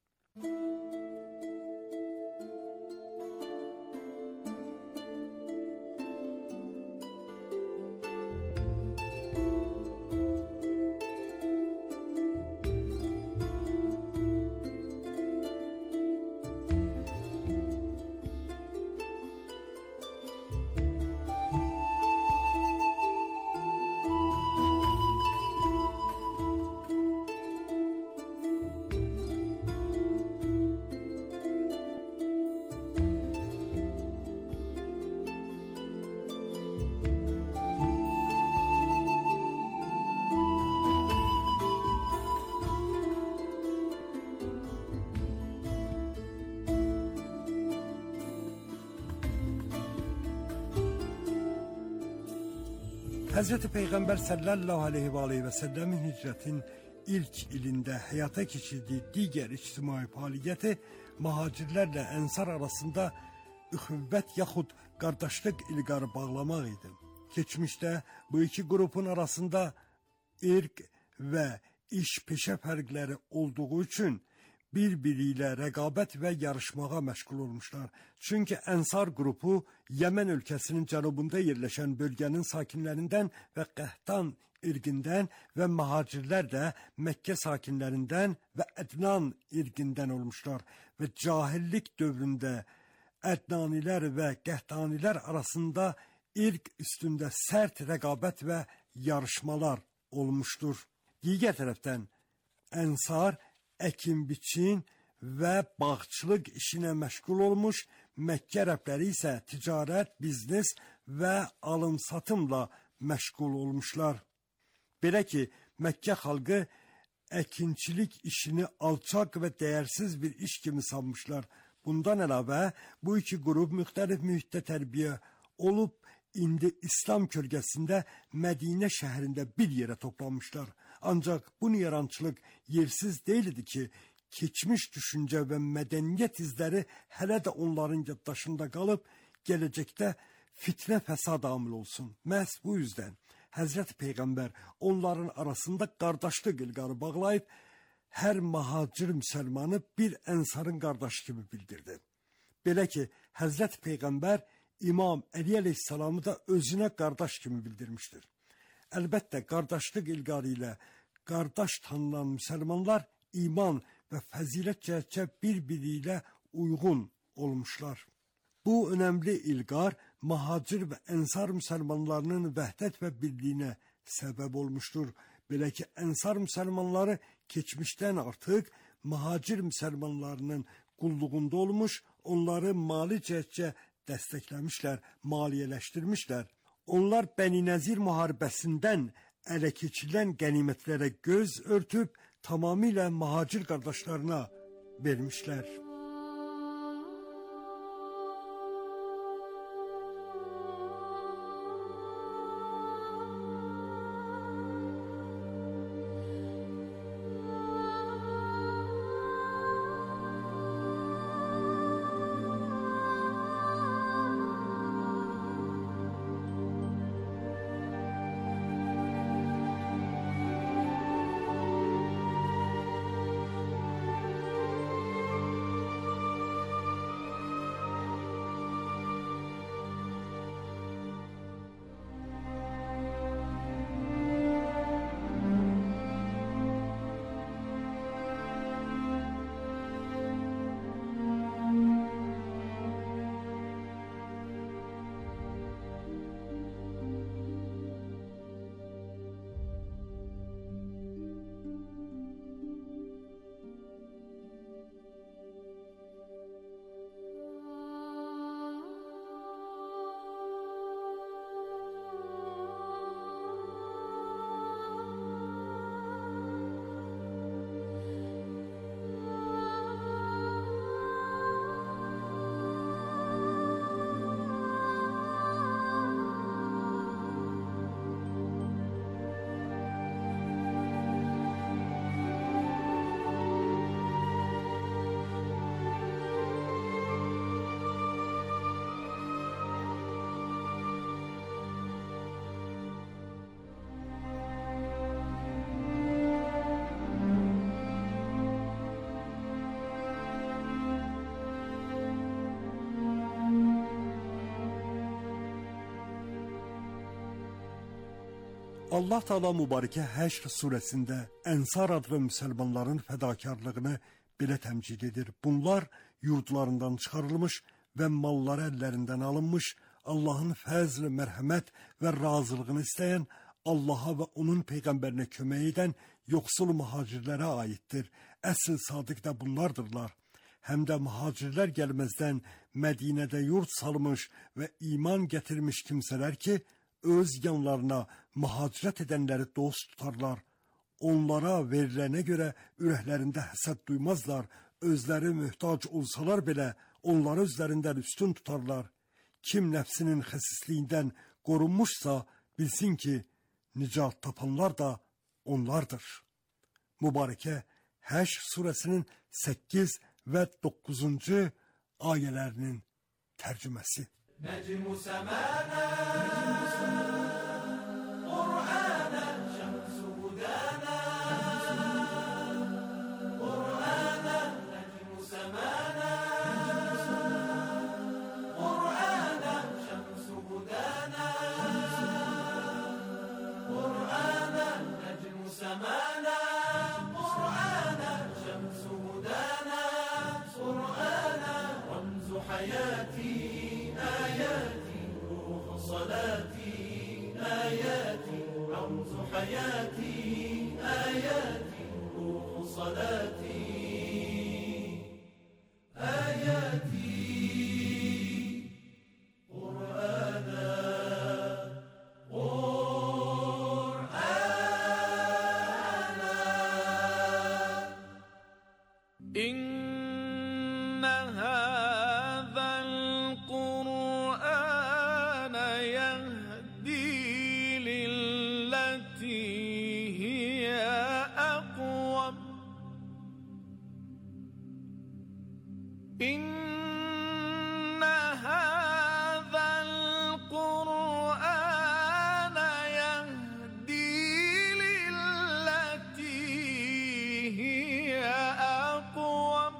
Həzrəti Peyğəmbər sallallahu aleyhi və səlləmin hicrətin ilk ilində həyata keçirdiyi digər ictimai fəaliyyəti mühacirlərlə ənsar arasında üxüvvət yaxud qardaşlıq ilqarı bağlamaq idi. Keçmişdə bu iki qrupun arasında irq və iş peşə fərqləri olduğu üçün bir-biri ilə rəqabət və yarışmağa məşğul olmuşlar. Çünki Ənsar qrupu Yəmən ölkəsinin cənubunda yerləşən bölgənin sakinlərindən və Qəhtan irqindən və mühacirlər də Məkkə sakinlərindən və Ədnan irqindən olmuşlar və cahillik dövründə Ədnanilər və Qəhtanilər arasında irq üstündə sərt rəqabət və yarışmalar olmuşdur. Digər tərəfdən Ənsar əkin-biçin və bağçılıq işinə məşğul olmuş, Məkkə ərəbləri isə ticarət, biznes və alım-satımla məşğul olmuşlar. Belə ki, Məkkə xalqı əkinçilik işini alçaq və dəyərsiz bir iş kimi sanmışlar. Bundan əlavə, bu iki qrup müxtəlif mühitdə tərbiyə olub, indi İslam kölgəsində Mədinə şəhərində bir yerə toplanmışlar. Ancaq bu yarançılıq yersiz deyildi ki, keçmiş düşüncə və mədəniyyət izləri hələ də onların yaddaşında qalıb, gələcəkdə fitnə fəsad amil olsun. Məhz bu yüzdən Həzrət Peyğəmbər onların arasında qardaşlıq ilqarı bağlayıb, hər mühacir müsəlmanı bir ənsarın qardaşı kimi bildirdi. Belə ki, Həzrət Peyğəmbər İmam Əli əleyhissalamı da özünə qardaş kimi bildirmişdir. Əlbəttə, qardaşlıq ilqarı ilə qardaş tanınan müsəlmanlar iman və fəzilət cəhətcə bir-biri ilə uyğun olmuşlar. Bu önəmli ilqar mühacir və ənsar müsəlmanlarının vəhdət və birliyinə səbəb olmuşdur. Belə ki, ənsar müsəlmanları keçmişdən artıq mühacir müsəlmanlarının qulluğunda olmuş, onları mali cəhətcə dəstəkləmişlər, maliyyələşdirmişlər. Onlar Bəni Nəzir müharibəsindən ələ keçirilən qənimətlərə göz örtüb, tamamilə mühacir qardaşlarına vermişlər. Allah Teala mübareke Həşr surəsində Ənsar adlı müsəlmanların fədakarlığını belə təmcid edir. Bunlar yurdlarından çıxarılmış və malları əllərindən alınmış, Allahın fəzl, mərhəmət və razılığını istəyən, Allaha və onun peyğəmbərinə kömək edən yoxsul mühacirlərə aiddir. Əsl sadiq də bunlardırlar. Həm də mühacirlər gəlməzdən Mədinədə yurt salmış və iman gətirmiş kimsələr ki, öz yanlarına mühacirət edənləri dost tutarlar. Onlara verilənə görə ürəklərində həsəd duymazlar. Özləri möhtac olsalar belə onları özlərindən üstün tutarlar. Kim nəfsinin xəsisliyindən qorunmuşsa bilsin ki, nicat tapanlar da onlardır. Mübarəkə Həşr surəsinin 8 və 9-cu ayələrinin tərcüməsi. نجم سمانا قرآنا شمس هدانا قرآنا نجم سمانا قرآنا شمس هدانا قرآنا نجم سمانا قرآنا شمس هدانا قرآنا رمز حياتي آياتي روح صلاتي آياتي رمز حياتي آياتي روح صلاتي آياتي قرآنا قرآنا إن هذا القرآن يهدي للتي هي أقوم إن هذا القرآن يهدي للتي هي أقوم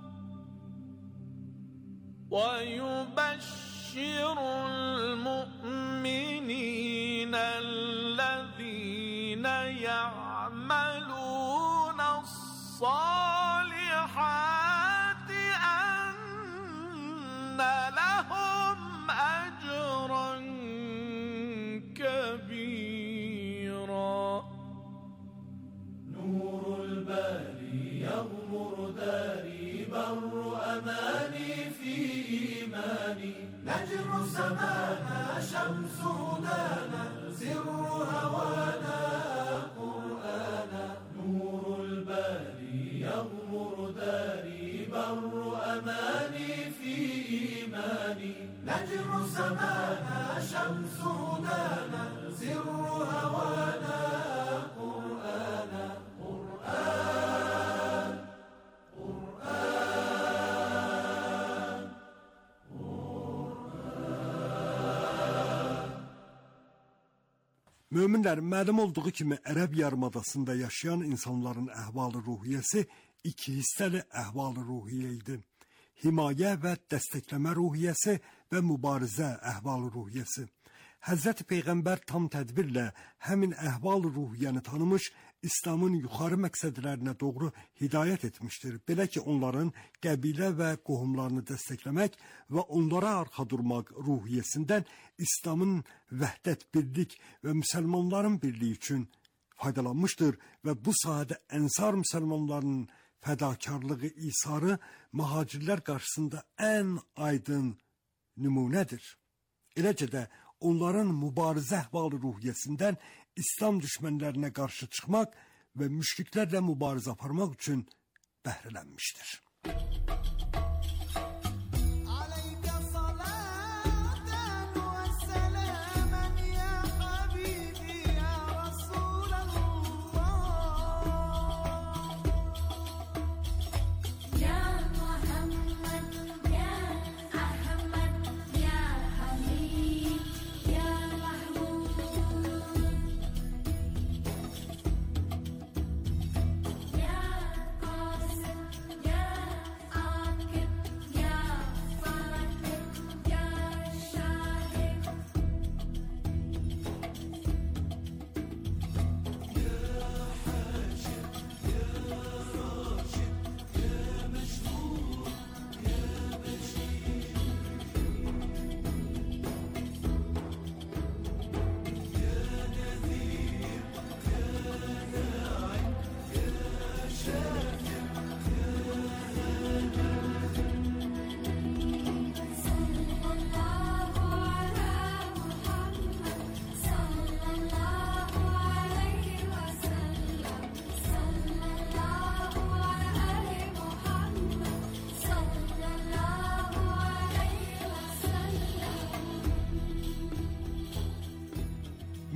ويبشر المؤمنين الذين يعملون الصالحات أن لهم أجرا كبيرا نور الباري يغمر داري بر أماني في إيماني نجم سمانا شمس هدانا سر هوانا قرآنا نور الباري يغمر داري بر أماني في إيماني نجم سمانا شمس هدانا سر هوانا قرآنا قرآن قرآن Möminlər, məlum olduğu kimi Ərəb yarımadasında yaşayan insanların əhval-ı ruhiyyəsi iki hissəli əhval-ı ruhiyyə idi. Himayə və dəstəkləmə ruhiyyəsi və mübarizə əhval-ı ruhiyyəsi. Həzrəti Peyğəmbər tam tədbirlə həmin əhval-ı ruhiyyəni tanımış, İslamın yuxarı məqsədlərinə doğru hidayət etmişdir. Belə ki, onların qəbilə və qohumlarını dəstəkləmək və onlara arxa durmaq ruhiyyəsindən İslamın vəhdət, birlik və müsəlmanların birliyi üçün faydalanmışdır və bu sahədə Ənsar müsəlmanlarının fədakarlığı, isarı mühacirlər qarşısında ən aydın nümunədir. Eləcə də onların mübarizə əhval-ı ruhiyyəsindən İslam düşmənlərinə qarşı çıxmaq və müşriklərlə mübarizə aparmaq üçün bəhrələnmişdir. يا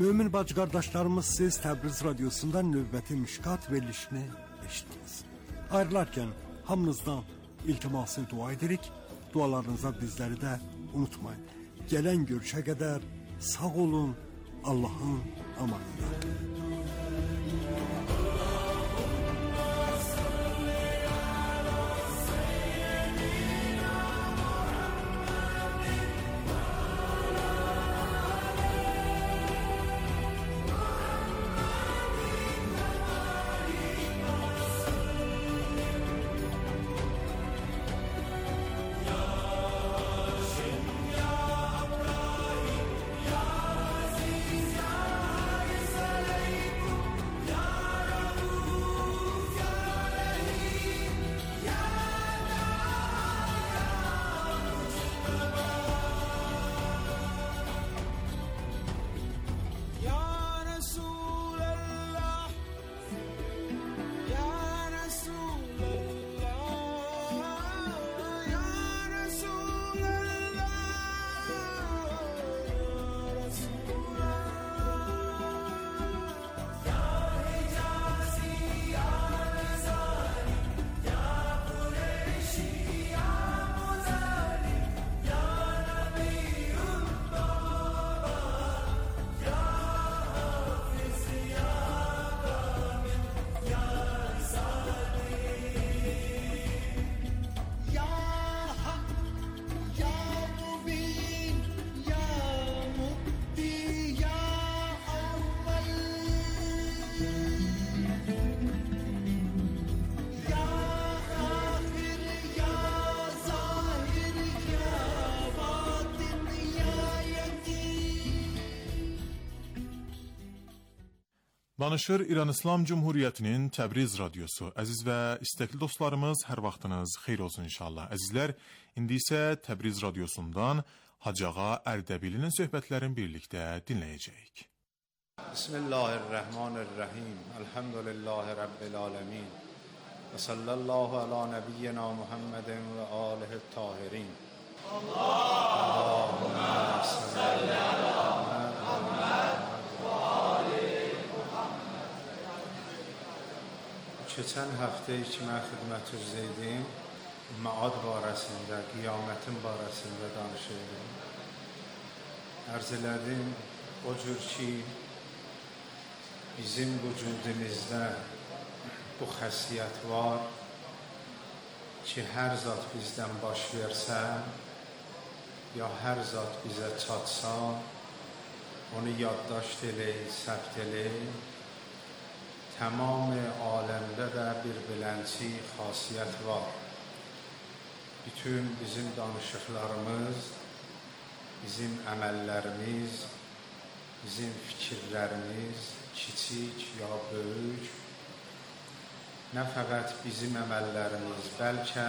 Mömin bacı qardaşlarımız, siz Təbriz radiosundan növbəti Mişkat verilişini eşitdiniz. Ayrılarkən hamınızdan iltiması dua edirik. Dualarınıza bizləri də unutmayın. Gələn görüşə qədər sağ olun, Allahın amanında. Danışır İran İslam Cumhuriyyətinin Təbriz radiosu. Əziz və istəkli dostlarımız, hər vaxtınız xeyir olsun inşallah. Əzizlər, indi isə Təbriz radiosundan Hacıağa Ərdəbilinin söhbətlərini birlikdə dinləyəcəyik. Bismillahirrahmanirrahim. Elhamdülillahi Rabbil alemin. Və sallallahu ala nebiyyina Muhammedin və alihi tahirin. Allahümme salli ala Muhammed və ali Muhammed. Keçən həftə ki, mən xidmətünüzdə idim, məad barəsində, qiyamətin barəsində danışırdım. Ərz elədim, o cür ki, bizim vücudumuzda bu xəssiyyət var ki, hər zat bizdən baş versə, ya hər zat bizə çatsa, onu yaddaşt eləyik, səbt eləyik. Tamam aləmdə də bir bilənçi xasiyyət var. Bütün bizim danışıqlarımız, bizim əməllərimiz, bizim fikirlərimiz, kiçik ya böyük, nə fəqət bizim əməllərimiz, bəlkə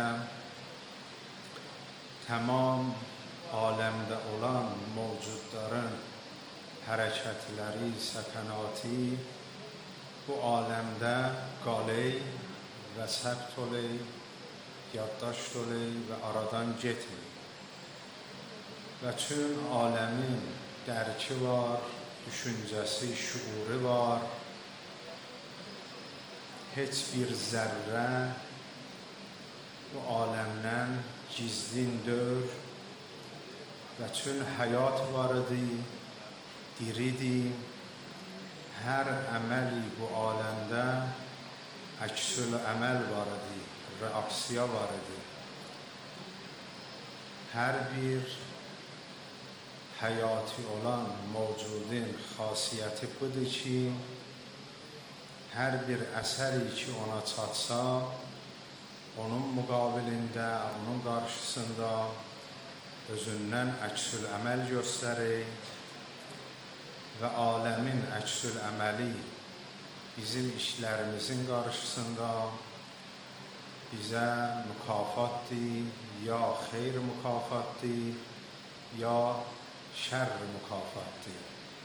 tamam aləmdə olan mövcudların hərəkətləri, səkanatı bu aləmdə qaley və səbt oley, yaddaşt oley və aradan getmir. Və tüm aləmin dərki var, düşüncəsi, şuuru var. Heç bir zərrə bu aləmdən gizlindir və tüm həyat var idi, diridir. Hər əməli bu aləmdə əksül əməl var idi, reaksiya var idi. Hər bir həyati olan mövcudun xasiyyəti budur ki, hər bir əsəri ki ona çatsa, onun müqabilində, onun qarşısında özündən əksül əməl göstərir və aləmin əksül əməli bizim işlərimizin qarşısında bizə mükafatdır, ya xeyr mükafatdır, ya şər mükafatdır.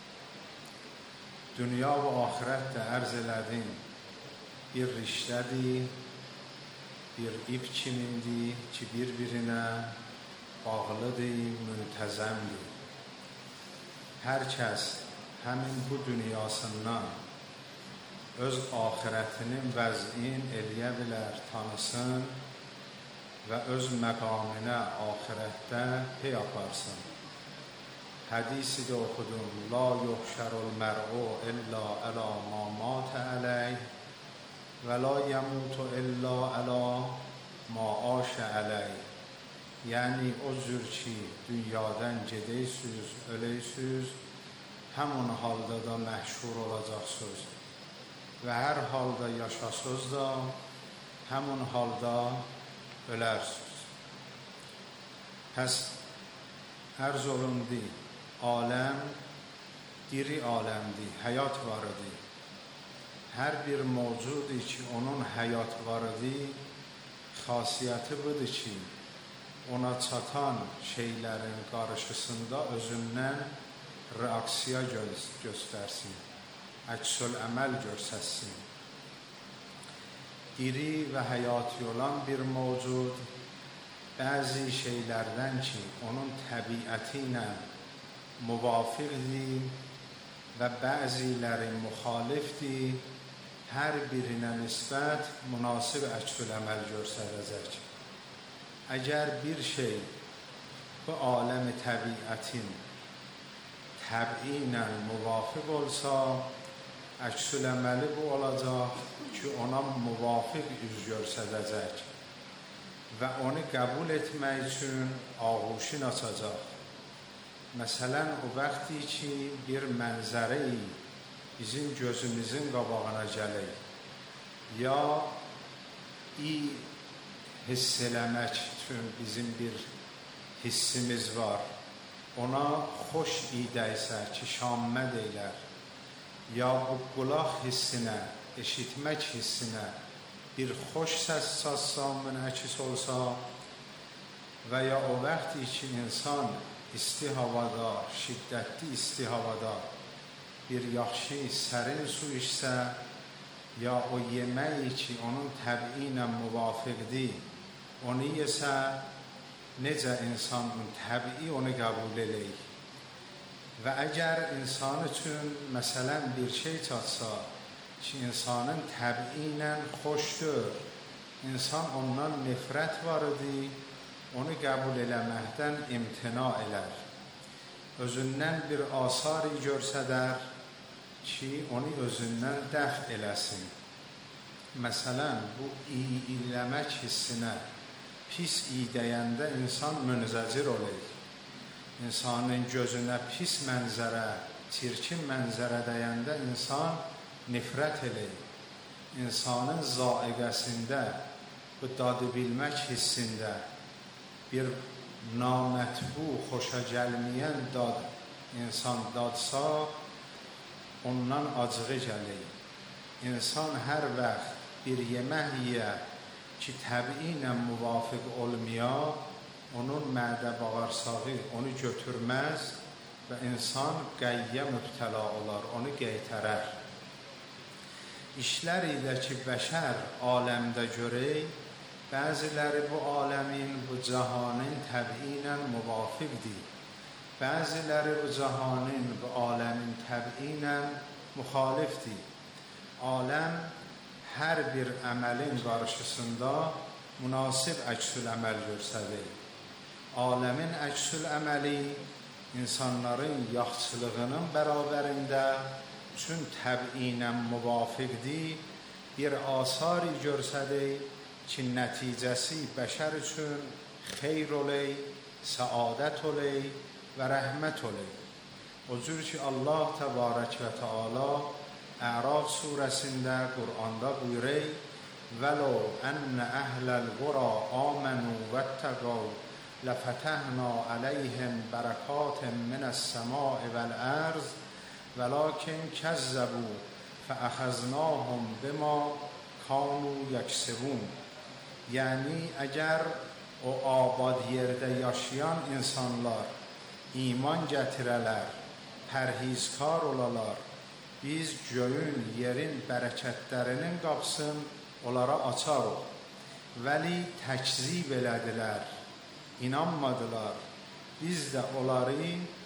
Dünya və axirət də ərz elədim, bir riştədir, bir ip kimindir ki, bir-birinə bağlıdır, müntəzəmdir. Hər kəs həmin bu dünyasından öz axirətinin vəzin eləyə bilər, tanısın və öz məqamına axirətdə pey aparsın. Hədisi də oxudum. La yuhşərul mər'u illa əla ma matə əleyh və la yəmutu illa əla ma aşə əleyh. Yəni o cür ki, dünyadan gedəysiniz, öləysiniz, həmin halda da məhşur olacaqsınız və hər halda yaşasınız da, həmin halda ölərsiniz. Pəs ərz olundu, aləm diri aləmdir, həyat varıdır. Hər bir mövcudur ki, onun həyat varıdır, xasiyyəti budur ki, ona çatan şeylərin qarşısında özündən reaksiya göstərsin, əksül əməl göstərsin. Diri və həyati olan bir mövcud, bəzi şeylərdən ki, onun təbiəti ilə müvafiqdir və bəziləri müxalifdir, hər birinə nisbət münasib əksül əməl göstərəcək. Əgər bir şey bu aləmi təbiətin təbii ilə müvafiq olsa, əksül əməli bu olacaq ki, ona müvafiq üz göstərəcək və onu qəbul etmək üçün ağuşun açacaq. Məsələn, o vaxtı ki, bir mənzərəyi bizim gözümüzün qabağına gəlir, ya hiss eləmək üçün bizim bir hissimiz var, ona xoş idəysə ki, şammə deyilər, ya o qulaq hissinə, eşitmək hissinə bir xoş səs sazsa, münəkis olsa və ya o vaxtı ki, insan isti havada, şiddətli isti havada bir yaxşı sərin su içsə, ya o yeməyi ki, onun təbii ilə müvafiqdir, onu yesə, necə insanın təbii onu qəbul eləyir. Və əgər insan üçün, məsələn, bir şey çatsa ki, insanın təbii ilə xoşdur, insan ondan nifrət var idi, onu qəbul eləməkdən imtina elər. Özündən bir asari görsədər ki, onu özündən dəf eləsin. Məsələn, bu iyləmək hissinə pis iydəyəndə insan münzəcir olur. İnsanın gözünə pis mənzərə, çirkin mənzərə dəyəndə insan nifrət edir. İnsanın zaiqəsində, bu dadı bilmək hissində bir namətbu, xoşa gəlməyən dad insan dadsa, ondan acığı gəlir. İnsan hər vaxt bir yemək yiyə ki, təbii ilə müvafiq olmaya, onun mədə bağırsağı onu götürməz və insan qayyə mübtəla olar, onu qeytərər. İşlər ilə ki, bəşər aləmdə görək, bəziləri bu aləmin, bu cahanın təbii ilə müvafiqdir. Bəziləri bu cahanın, bu aləmin təbii ilə müxalifdir. Aləm hər bir əməlin qarşısında münasib əksül əməl göstərir. Aləmin əksül əməli insanların yaxçılığının bərabərində üçün təbii ilə müvafiqdir, bir asari göstərir ki, nəticəsi bəşər üçün xeyr oley, səadət oley və rəhmət oley. O cür ki, Allah təbarək və teala Əraf surəsində, Qur'anda buyurur, وَلَوْ أَنَّ أَهْلَ الْقُرَى آمَنُوا وَاتَّقَوْا لَفَتَحْنَا عَلَيْهِمْ بَرَكَاتٍ مِنَ السَّمَاءِ وَالْأَرْضِ وَلَكِنْ كَذَّبُوا فَأَخَذْنَاهُمْ بِمَا كَانُوا يَكْسِبُونَ. Yəni, əgər o abad yerdə yaşayan insanlar iman gətirələr, pərhizkar olalar, biz göyün, yerin bərəkətlərinin qapısını onlara açarıq. Vəli təkzib elədilər, inanmadılar. Biz də onları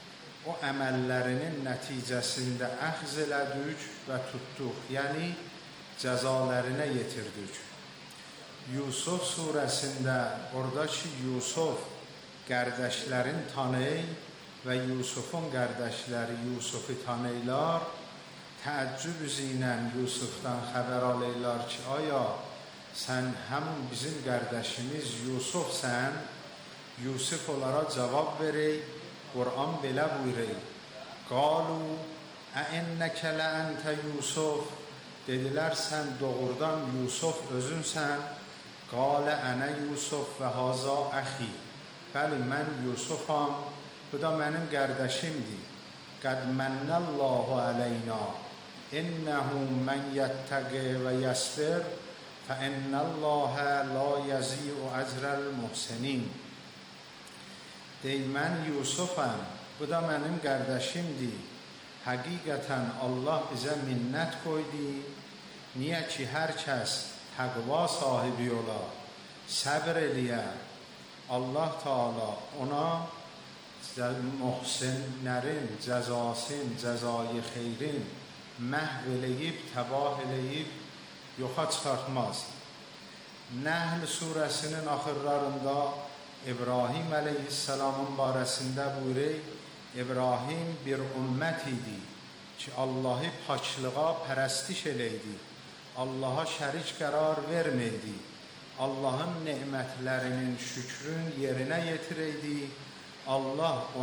o əməllərinin nəticəsində əxz elədik və tutduq, yəni cəzalarına yetirdik. Yusuf surəsində oradakı Yusuf qardaşların tanıyır və Yusufun qardaşları Yusufu tanıyırlar. Təəccüb ilə Yusufdan xəbər alırlar ki, aya sən həm bizim qardaşımız Yusufsən? Yusuf onlara cavab verir. Quran belə buyurur. Qalu əinnəkə ləəntə Yusuf. Dedilər, sən doğrudan Yusuf özünsən. Qalə ənə Yusuf və haza əxi. Bəli, mən Yusufam, bu da mənim qardaşımdır. Qəd mənnəllahu əleyna. İnnəhu mən yəttəqi və yəsbir fə innəllahə la yəzi'u əcrəl muhsinin. Deyil, mən Yusufam, bu da mənim qardaşımdır. Həqiqətən Allah bizə minnət qoydu. Niyə ki, hər kəs təqva sahibi ola, səbr eləyə, Allah Teala ona muhsinlərin cəzasın, cəzayı xeyrin məhv eləyib, təbah eləyib, yoxa çıxartmaz. Nəhl surəsinin axırlarında İbrahim əleyhissalamın barəsində buyurur, İbrahim bir ümmət idi ki, Allahı paçlığa pərəstiş eləydi, Allaha şərik qərar verməydi, Allahın nemətlərinin şükrün yerinə yetirəydi, Allah